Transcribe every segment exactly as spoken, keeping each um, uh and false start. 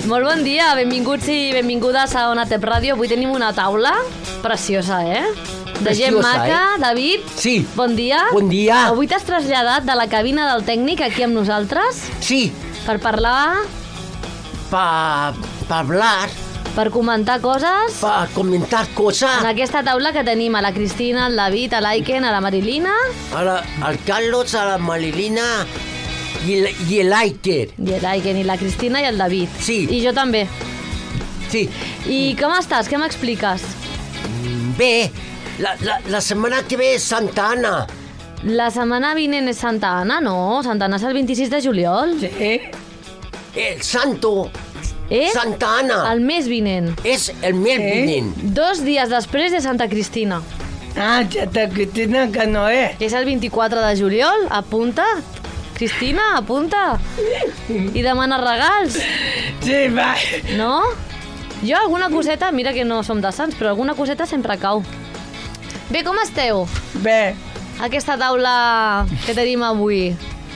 Molt bon dia, benvinguts i benvingudes a Ona Tep Ràdio. Avui tenim una taula preciosa, eh? De gent maca, eh? David. Sí. Bon dia. Bon dia. Avui t'has traslladat de la cabina del tècnic aquí amb nosaltres. Sí. Per parlar... Pa... Pa hablar. Per comentar coses. Pa comentar cosas. En aquesta taula que tenim a la Cristina, al David, a l'Aiken, a la Marilina. A la, al Carlos, a la Marilina i el, i el Aiker. I l'Aiken, i la Cristina i el David. Sí. I jo també. Sí. I com estàs? Què m'expliques? Bé, la, la, la setmana que ve és Santa Anna. La setmana vinent és Santa Anna, no? Santa Anna és el vint-i-sis de juliol. Sí. El santo... És Santa Anna. El mes vinent. És el mes Eh? vinent. Dos dies després de Santa Cristina. Ah, Santa Cristina que no és. Que és el vint-i-quatre de juliol. Apunta. Cristina, apunta. I demana regals. Sí, va. No? Jo alguna coseta, mira que no som de Sants, però alguna coseta sempre cau. Bé, com esteu? Bé. Aquesta taula que tenim avui.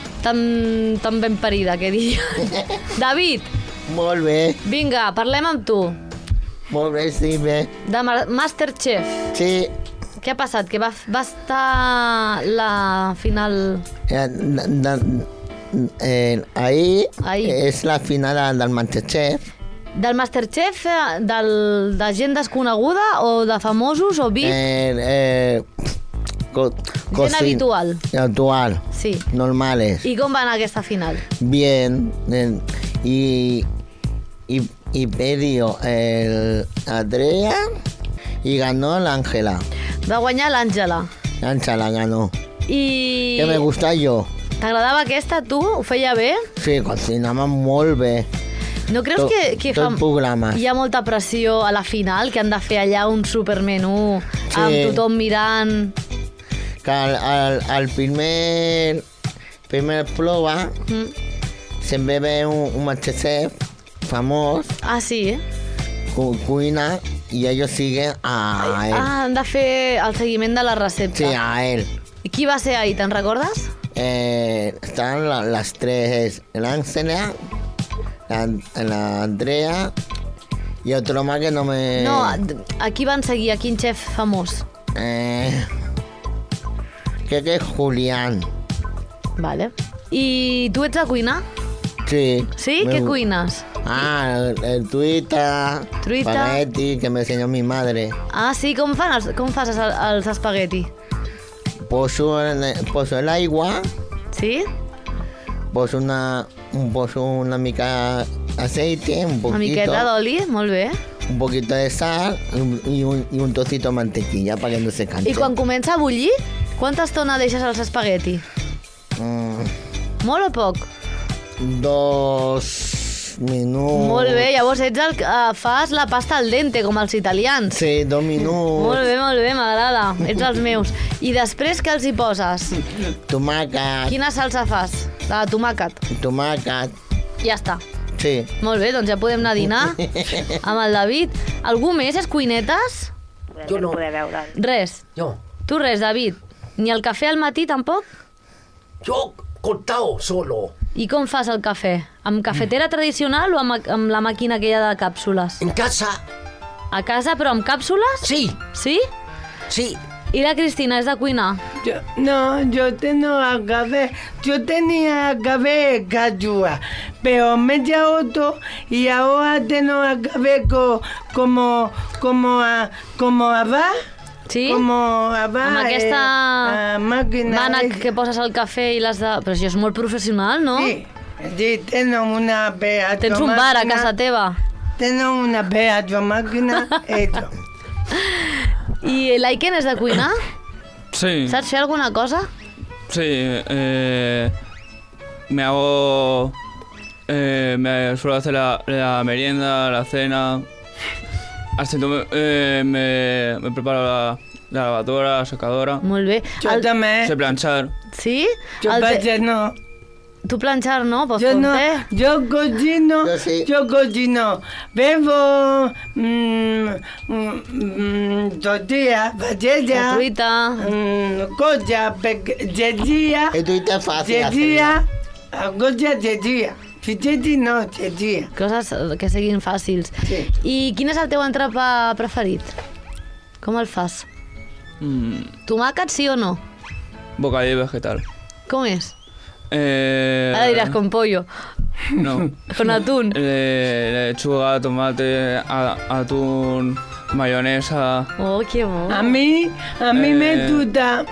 Tan, tan ben parida, que diria. David, Molt bé. vinga, parlem amb tu. Molt bé, sí, bé. De Ma- Masterchef. Sí. Què ha passat? Que va, va estar la final... Eh, da- da- eh, ahí, Ahí. es la final del Masterchef. Del Masterchef, eh, del, de gent desconeguda o de famosos o V I P? Eh, eh, co- Gent cocin- habitual. Habitual, Sí. normales. I com va anar aquesta final? Bien. eh, y, y, y perdió el Andrea y ganó el Ángela. Va guanyar l'Àngela. Ángela ganó. I... Que me gusta yo. T'agradava aquesta, tu? Ho feia bé? Sí, cocinaba muy bien. No creus Tot- que, que tot programa. hi ha molta pressió a la final, que han de fer allà un supermenú Sí. amb tothom mirant? Que al, al, al primer, primer prova Mm. siempre ve un, un Masterchef famoso, Ah, sí, eh? cu- cuina, y ellos siguen a él. Ah, han de fer el seguiment de la recepta. Sí, a él. I qui va ser ahí, te'n recordes? Eh, están la- las tres, el Ángela, la, la Andrea y otro más que no me... No, a qui van seguir? A quin xef famós? Eh, creo que es Julián. Vale. I tu ets a cuinar? Sí. Sí? Me Què gu- cuines? Ah, el, el tuita, Truita. espagueti, que me enseñó mi madre. Ah, sí? Com, fan els, com fas els, els espagueti? Poso el, poso el agua, Sí? poso una, un- poso una mica aceite, un Una poquito, miqueta d'oli? Molt bé. un poquito de sal y un, y un, y un trocito de mantequilla para que no se canse. I quan comença a bullir, quanta estona deixes els espagueti? Mm, Molt o poc? dos minutos. Molt bé, llavors ets el que uh, fas la pasta al dente, com els italians. Sí, dos minutos. Molt bé, molt bé, m'agrada. Ets els meus. I després què els hi poses? Tomàquet, Quina salsa fas? La de tomàquet. tomàquet, Ja està. sí. Molt bé, doncs ja podem anar a dinar amb el David. Algú més és cuinetes? Jo no. Res. Jo. Tu res, David. Ni el cafè al matí tampoc? Jo cortao solo. I com fas el cafè? Amb cafetera tradicional o amb, amb la màquina aquella de càpsules? En casa, A casa, però amb càpsules? sí, Sí? sí. I la Cristina és de cuinar? Yo, no, yo tengo café. Yo tenía café cachua, pero me echa otro y ahora tengo café co, como, como, a, como abajo. Sí? Como abajo. Amb aquesta eh, máquina. mànec esa. que poses al cafè i les de... Però això és molt professional, no? Sí, sí, tengo una pedazo Tens un bar a casa teva. Tengo una pedazo máquina hecho. I l'Aiken és de cuinar? Sí, Saps fer alguna cosa? sí. Eh, me hago... Eh, me suelo hacer la, la merienda, la cena. Hasta entonces eh, me, me preparo la, la lavadora, la secadora. Molt bé. Yo El... también. Sé planchar. Sí? Yo El... pasa no. Tu planxar, no? Pues Yo no, ponte. yo cocino, Yo sí. yo cocino, bebo mmm, mmm, tortilla, La patella, truita. mmm, cosa, yedia, El tuita es fácil hacerlo. yedia, cosa yedia. Fitxeti no, xetxia. Coses que siguin fàcils. Sí. I quin és el teu entrepà preferit? Com el fas? Mm, Tomàquet, sí o no? bocadillo vegetal. Com és? Eh, Ara diràs con pollo. No. Con atún. Eh, lechuga, tomate, a- atún, mayonesa. Oh, que bo. A mi, a mi Eh. me gusta...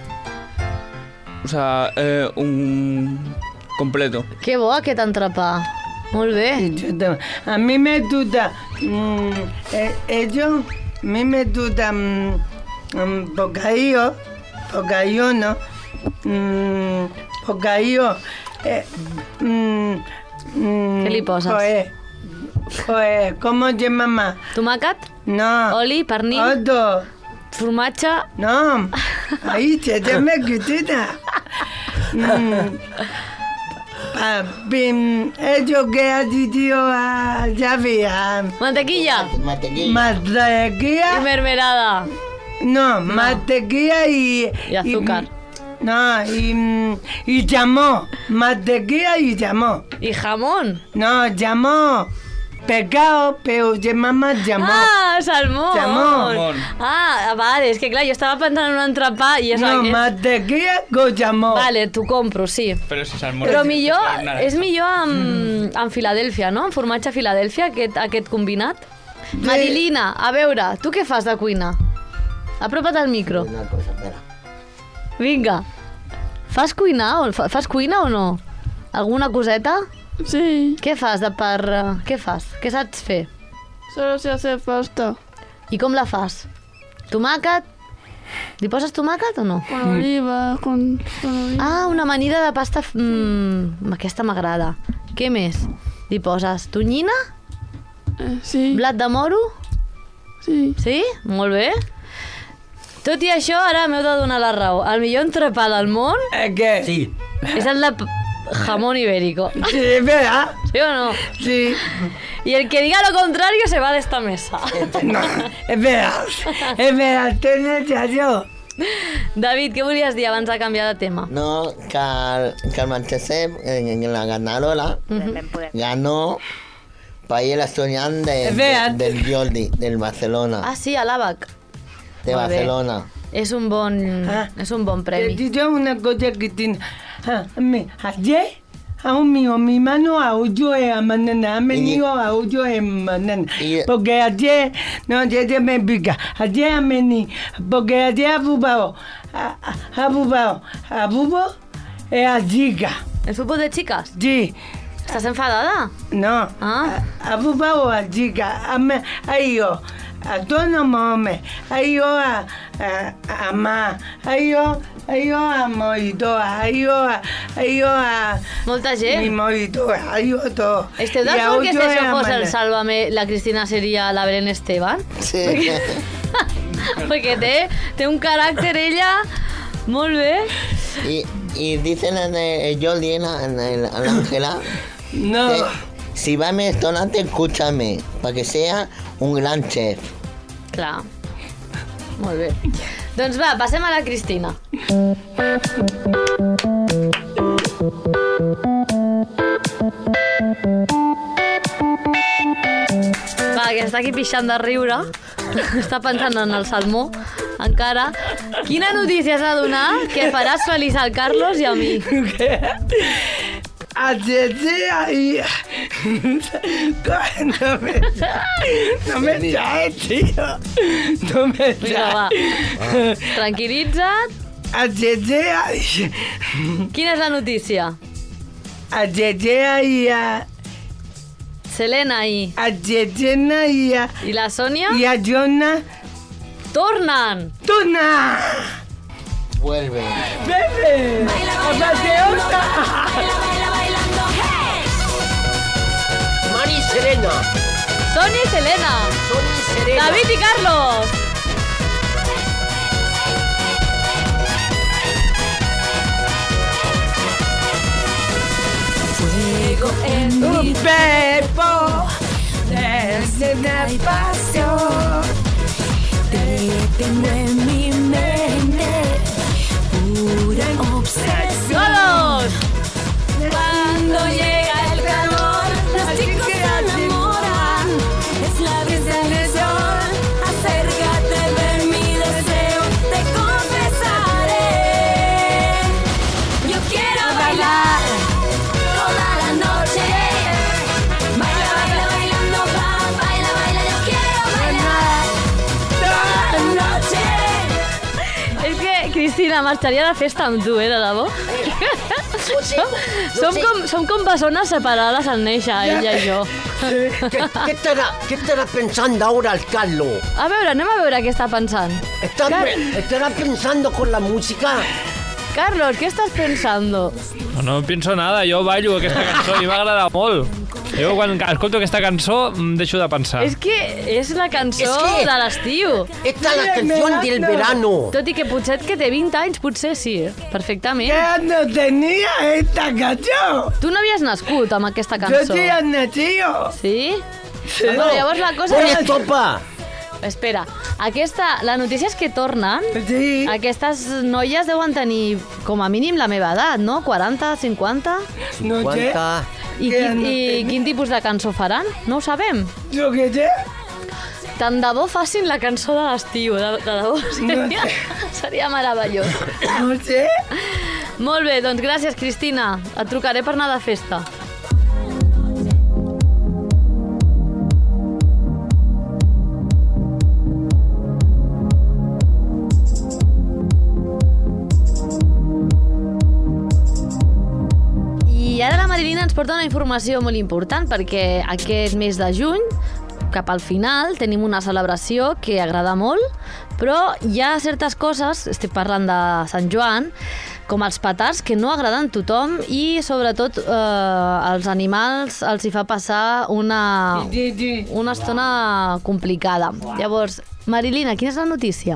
O sea, eh, un completo. Que bo aquest entrepà. Molt bé. A mí me gusta, mm, eh, ellos, a mí me gusta mm, mm, bocadillo, bocadillo, ¿no? Mm, bocadillo, eh, mm, mm, ¿Qué le poses? Joder, joder, ¿cómo se llama? Tomàquet, No. oli, pernil, Otro, formatge... no. Ahí se llama quitita. Mm. Ah, bim, ellos que ha dicho a Javi, a Mantequilla Mantequilla. i mantequilla, mermelada. no, mantequilla y... Y azúcar. Y, no, y, mm, y jamón, mantequilla y jamón. I jamón. No, jamón, pecado, pero se llama jamón. Ah, salmón. Jamón. Ah, vale, és que clar, jo estava pensant en un entrepà i és... No, és... mantequilla con jamón. Vale, t'ho compro, sí. Pero si salmón. Però millor, és millor amb, amb Filadèlfia, no? Amb formatge Filadèlfia, aquest, aquest combinat. Marilina, a veure, tu què fas de cuina? Apropa't al micro. Una cosa, espera. Vinga. Fas cuinar o, fa- fas cuina o no? Alguna coseta? Sí, Què fas de per... eh, Què fas? Què saps fer? solo sé hacer pasta. I com la fas? Tomàquet? Li poses tomàquet o no? Con oliva, con, con oliva. Ah, una amanida de pasta... f- Mm, aquesta m'agrada. Què més? Li poses tonyina? Eh, sí, Blat de moro? sí. Sí? Molt bé. Tot i això, ara m'heu de donar la raó. El millor entrepà del món ¿Es que? Sí. és el de p- jamón ibérico. Sí, es verdad. ¿Sí o no? Sí. Y el que diga lo contrario se va de esta mesa. No, es verdad. Es verdad, tienes razón. David, què volies dir abans de canviar de tema? No, que el, que el Manchester, en, en la ganadora, ganó país el estudiante de, Es verdad. de- del Jordi, del Barcelona, Ah, sí, a l'Àbac. de molt bé. Barcelona. És un bon, Ah. és un bon Te premi. digo una cosa que tiene. Ah, me- ayer, a un mío, mi mano a ocho de mañana, ha venido a ocho de mañana. Y- Porque ayer, no, ayer me pica. Ayer ha venido, porque ayer ha bubado, ha ha bubado, ha bubo, es a chica. El futbol de chicas? Sí, Estàs enfadada? no, Ah. ha bubado a chica, ha me- ha ido. Autónomo, me, ha ido a, a, a más, ha ido, ha ido a Moitora, ha ido a, ha ido a Molta mi gent. Moitora, ha ido todo. Esteu Y a d'acord que si ocho de això la fos el mañana. Sálvame, la Cristina seria la Belén Esteban? Sí. Perquè té, té un caràcter ella molt bé. y, y dicen en el, el Jordi, en, la- en el- en la Ángela, No, que si va a mi restaurante, escúchame, para que sea un gran chef. Clar. Molt bé. Doncs va, passem a la Cristina. Va, que està aquí pixant de riure. Està pensant en el salmó, encara. Quina notícia has de donar que faràs feliç al Carlos i a mi? a Tete ahí. No me, no me traes, tío. No me Vinga, va. traes. Tranquil·litza't. A Tete ahí. Quina és la notícia? A Tete ahí. A Selena i, a Tetena y a, i la Sònia y a Jonah. tornen. ¡Tuna! Vuelve. ¡Bebe! ¡Apateota! Mari y Serena. Sònia i Selena. Sony y Serena. David i Carlos. Un bebo desde la pasión. Te tengo en mi mente, pura obsesión. ¡Todos! Cuando llega el calor. Cristina, marxaria de festa amb tu, eh, de debò? No sé, Som, no som, sé. com, som com persones separades al néixer, ella i jo. ¿Qué, qué estará, ¿Qué estará pensando ahora el Carlos? A veure, anem a veure què està pensant. ¿Está, Car- ¿Estará pensando con la música? Carlos, què estàs pensando? No, no penso nada, jo ballo aquesta cançó i m'agrada molt. Jo quan escolto aquesta cançó em deixo de pensar. És que és la cançó És que- de l'estiu. Esta es la canción del verano. Tot i que potser que té vint anys, potser sí, perfectament. Ya no tenía esta canción. Tu no havies nascut amb aquesta Yo cançó. sí he nacido. Sí? Sí. Bueno, llavors la cosa... Pon estopa. Espera, aquesta, la notícia és que tornen. Sí. Aquestes noies deuen tenir com a mínim la meva edat, no? quaranta, cinquanta? No sé. ¿Cuánta? I, Que quin, no i tenir. quin tipus de cançó faran? No ho sabem. Yo qué sé. Tant de bo facin la cançó de l'estiu, de, de debò. Seria, seria meravellós. No sé. Molt bé, doncs gràcies, Cristina. Et trucaré per anar de festa. I ara la Marilina ens porta una informació molt important perquè aquest mes de juny, cap al final, tenim una celebració que agrada molt, però hi ha certes coses, estic parlant de Sant Joan, com els petards, que no agraden a tothom i, sobretot, eh, als animals els hi fa passar una, Sí, sí. una estona complicada. Llavors, Marilina, quina és la notícia?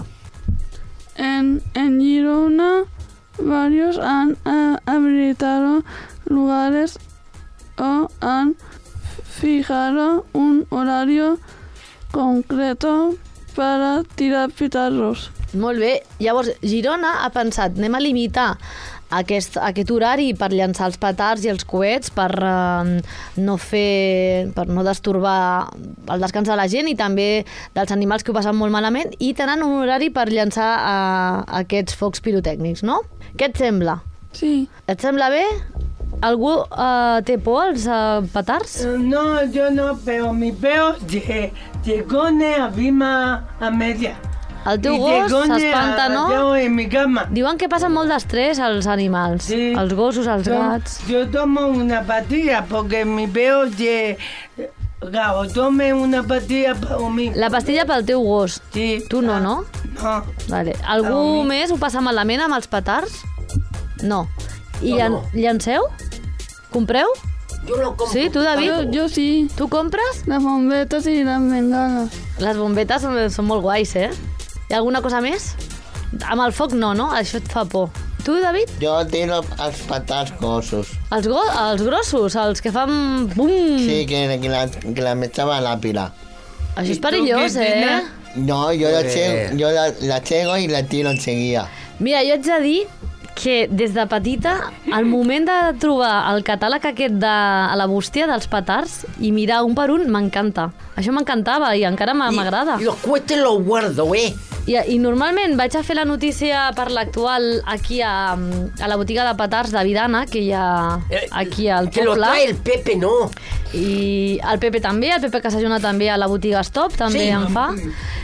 En, en Girona, varios han eh, habilitado lugares o han fijado un horario concreto para tirar petardos. Molt bé. Llavors, Girona ha pensat, anem a limitar aquest, aquest horari per llançar els petards i els coets per eh, no fer, per no destorbar el descans de la gent i també dels animals que ho passen molt malament, i tenen un horari per llançar eh, aquests focs pirotècnics, no? Què et sembla? Sí, Et sembla bé? Algú eh, té por als eh, petards? No, yo no, pero mi peo lle- llegó a Vima a media. El teu Y gos llegó s'espanta, no? Yo en mi cama. Diuen que passen molt d'estrès als animals, Sí. els gossos, els Yo, gats. yo tomo una pastilla porque mi peo lle... Gabo, tome una pastilla para mí. La pastilla pel teu gos. Sí. Tu no, no? No. Vale. Algú A mi. més ho passa malament amb els petards? No. I No, llan no. llanceu? Compreu? Yo lo compro. Sí, tu, David? yo, yo sí, Tu compres? las bombetas y las bengalas. Les bombetes són, són molt guais, eh? Hi ha alguna cosa més? Amb el foc no, no? Això et fa por. Tu, David? Jo tiro els petards gossos. Els, go els grossos, els que fan bum! Sí, que, que, la, que la metava la pila. Això és I tu, perillós, eh? Cristina? No, yo la, Eh. chego, yo la, la chego y la tiro enseguida. Mira, jo haig de dir que des de petita, al moment de trobar el catàleg aquest de a la bústia dels petards i mirar un per un, m'encanta. Això m'encantava i encara m'a- m'agrada. Y los cohetes los guardo, ¿eh? I, I normalment vaig a fer la notícia per l'actual aquí a, a la botiga de petards de Vidana, que hi ha Eh, aquí al Que lo poble. trae el Pepe, ¿no? I el Pepe també, el Pepe Casajona també a la botiga Stop, també Sí. en fa.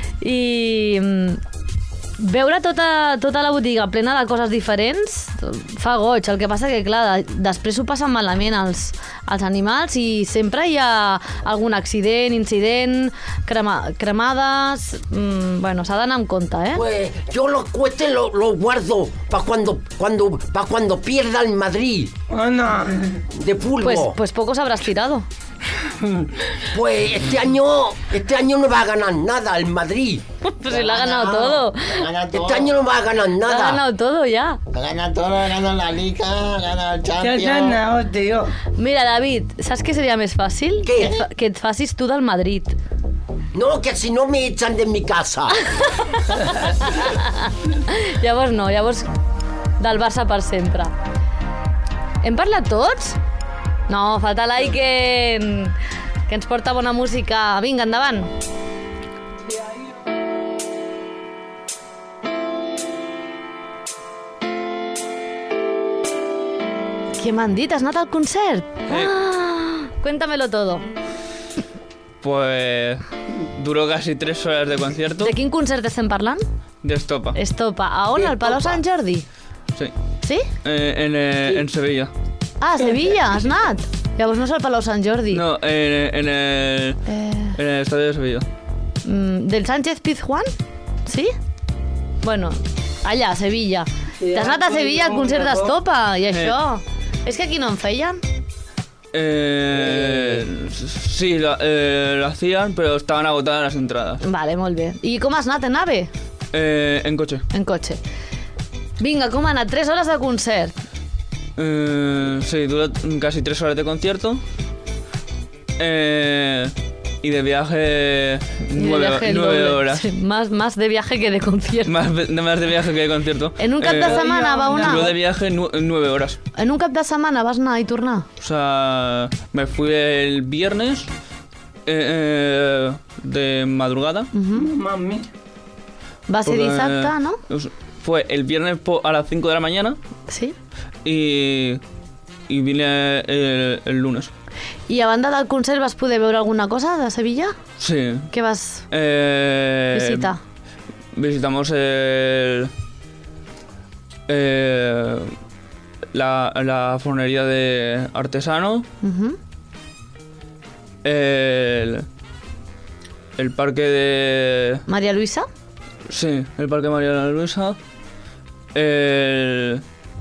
I mm, veure tota, tota la botiga plena de coses diferents fa goig. El que passa que, clar, de- després ho passen malament els, els animals i sempre hi ha algun accident, incident, crema, cremades... Mm, bueno, s'ha d'anar amb compte, eh? Pues yo los cohetes los, los guardo para cuando, cuando, pa cuando pierda el Madrid Oh, no. de fútbol. Pues, pues pocos habrás tirado. Pues este año, este año no va a ganar nada el Madrid. Pues si lo ha ganado todo. Gana todo. Este año no va a ganar Lo ha nada. ganado todo ya. Gana todo, gana la Liga, gana el Ya Champions. gana, tío. Mira, David, saps què seria més fàcil? Què? Que et, fa- que et facis tu del Madrid. No, que si no me echan de mi casa. Llavors no, llavors del Barça per sempre. Hem parlat tots? No, falta l'Aiken, que ens porta bona música. Vinga, endavant. Què m'han dit? Has anat al concert? Ah, cuéntamelo todo. Pues duró casi tres horas de concierto. De quin concert estem parlant? d'Estopa. Estopa. A on? Al Palau Sant Jordi? Sí. Sí? Eh, en, eh, en Sevilla. Ah, a Sevilla, has anat? Llavors no és al Palau Sant Jordi. No, en, en, el, Eh, en el estadio de Sevilla. mm, del Sánchez Pizjuán? Sí? Bueno, allà, a Sevilla. T'has anat a Sevilla al concert d'Estopa i això? És que aquí no en feien? Eh, sí, lo, eh, lo hacían, pero estaban agotadas las entradas. Vale, molt bé. I com has anat, en AVE? Eh, en coche. En cotxe. Vinga, com ha anat? tres hores de concert. Eh, sí, dura casi tres horas de concierto. Eh, y de viaje Y de nueve, viaje el nueve doble. horas. Sí, más, más de viaje que de concierto. Más, de- más de viaje que de concierto. En un cap de setmana va una... Duró de viaje nu- nueve horas. En un cap de setmana vas anar i tornar? O sea, me fui el viernes eh, eh, de madrugada. Mami. Va ser Porque, dissabte, no? pues, Fue el viernes po- a las cinco de la mañana Sí. y, y vine el, el lunes. I a banda del concert vas poder veure alguna cosa de Sevilla? Sí. Què vas Eh, visitar? Visitamos el, eh, la, la fornería de Artesano, Uh-huh. el, el parque de... Maria Luisa? Sí, el parque María Luisa, el,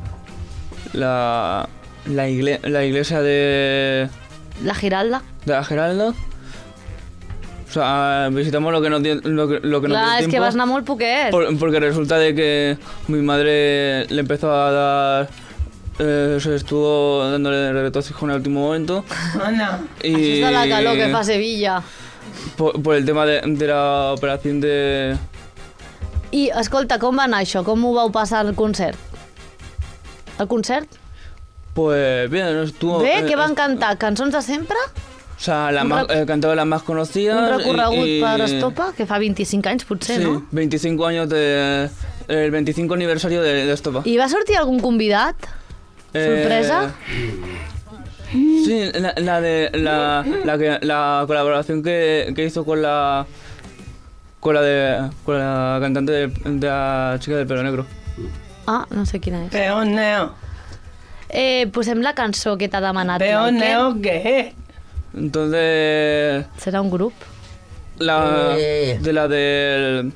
la, la, igle- la iglesia de, La Giralda? de la Geralda. O sea, visitamos lo que nos dio, lo que, lo que nos Clar, dio és que tiempo. vas anar molt poquet. Por- porque resulta de que mi madre le empezó a dar... eh, se estuvo dándole retorcijón en el último momento. Ana. Y Això és de la calor que fa a Sevilla. por, por el tema de, de la operación de... I, escolta, com va anar això? Com ho vau passar al concert? El concert? Pues bien, estuvo... Bé, eh, què van cantar? Cançons de sempre? O sea, la un más, re- eh, cantaba las más conocidas. Un recorregut y, y- per Estopa, que fa vint-i-cinc anys potser, Sí, no? veinticinco años de... El veinticinco aniversario de, de Estopa. I va sortir algun convidat? ¿Sorpresa? Eh, sí, la, la de la, la, que, la colaboración que, que hizo con la con la de con la cantante de, de la chica del pelo negro. Ah, no sé quina és. Pero neo. Eh, posem la cançó que t'ha demanat. Pero Michael. neo, ¿qué? Entonces Serà un grup? la Eh. de la del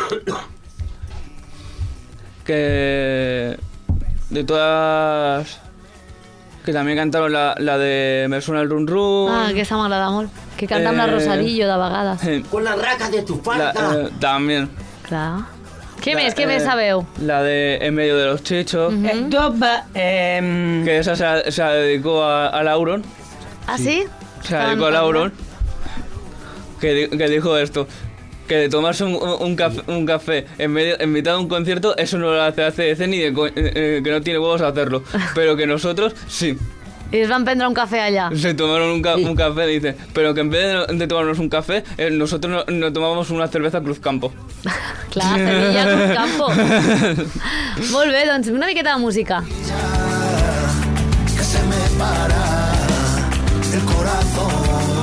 que de todas que también cantaron la, la de Me suena el run run. Ah, aquesta m'agrada molt. Que canta amb la Eh, Rosarillo de vegades. Eh, Con la raca de tu la- falda. eh, también. Clar. Què La- més? Què més eh, sabeu? La de En medio de los chichos. Esto va... Eh, Que esa se la, se la dedicó a, a Lauron. Ah, sí? Se la dedicó a Lauron. Que, di- que dijo esto. Que de tomarse un, un café, un café en, medio, en mitad de un concierto, eso no lo hace A C D C ni de co- eh, eh, que no tiene huevos a hacerlo. Pero que nosotros, sí. I es van prendre un cafè allà. Se tomaron un, ca- un café, dice. Pero que en vez de, de tomarnos un café, eh, nosotros no- nos tomamos una cerveza Cruzcampo. Clar, Sevilla, Cruz Campo. Molt bé, doncs una miqueta de música. Que se me para el corazón.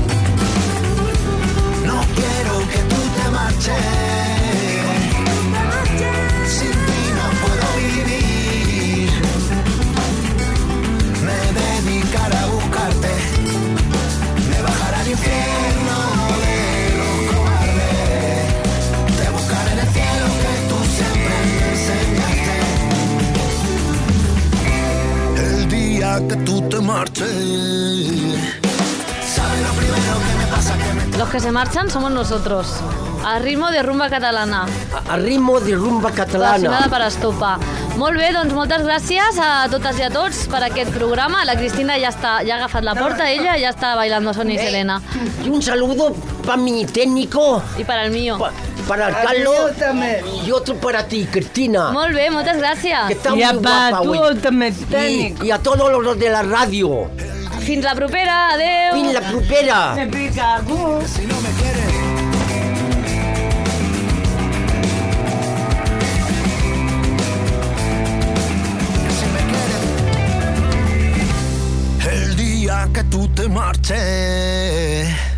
No quiero que tú te marches. Sin ti no puedo vivir. Me dedicaré a buscarte. Me bajaré al infierno de los cobardes. Te buscaré en el cielo que tú siempre me enseñaste. El día que tú te marches. ¿Sabes lo primero que me pasa? Que me Los que se marchan somos nosotros. Al ritmo de rumba catalana. A, a ritmo de rumba Relacionada catalana. per Estopa. Molt bé, doncs moltes gràcies a totes i a tots per aquest programa. La Cristina ja està, ja ha agafat la porta, ella ja està bailando Sonia y Selena. Y un saludo para mi técnico, I per al mío. pa- para el Al Carlos mío también. y otro para ti, Cristina. Molt bé, moltes gràcies. Que está y muy a guapa tú hoy. también Y, técnico. y a todos los de la radio. Fins la propera, adeu. Fin la propera. Me pica, uh. si no me quieres. Si me quieres. El día que tú te marches.